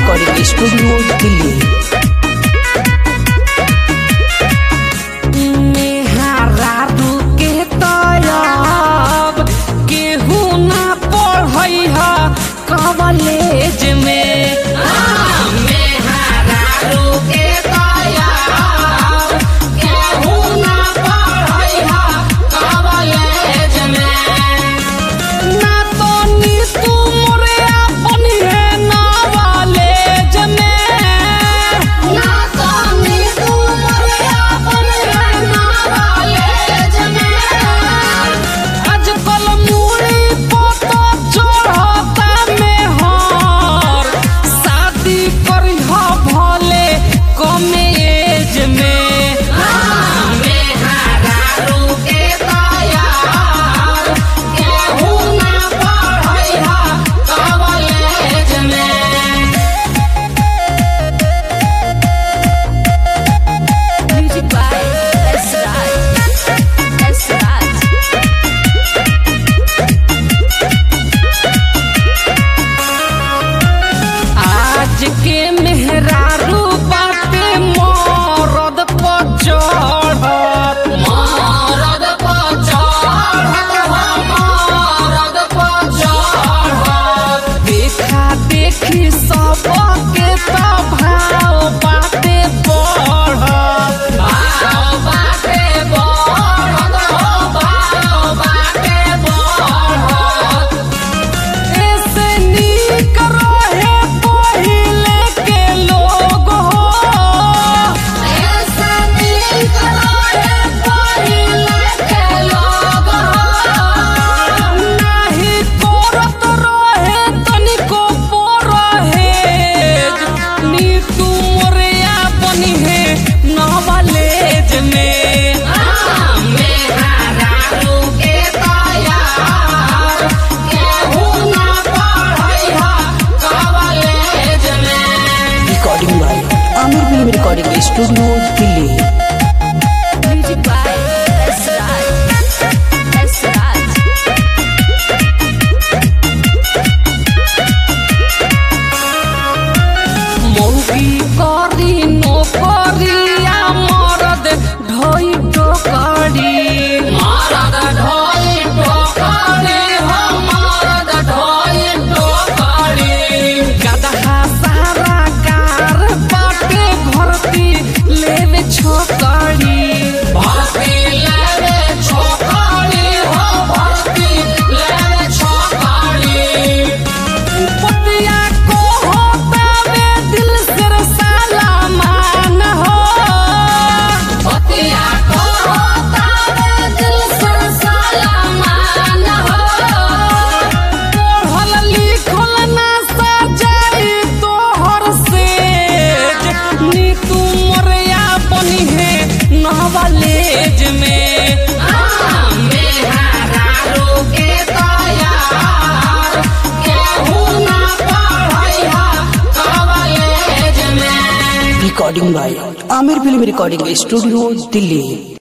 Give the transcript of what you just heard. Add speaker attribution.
Speaker 1: Recording studio Delhi.
Speaker 2: College में के मेहरारू बाटे मरद पर चढ़त देखा देखी सबके तो भाव बाटे बढ़त ऐसे नीक रहे
Speaker 1: रिकॉर्डिंग स्टूडियो दिल्ली।
Speaker 2: मौगी करी नौकरिया मरद ढोई टोकरी गदहा सारा कार बाटे भर्ती लेवे छोकरी पतिया को होता में दिल से रसाला मान हो पढ़ल लिखल ना सजाई तोहर से नीतू मोरिया बनी है नॉलेज में
Speaker 1: recording by Aamir film recording studio Delhi.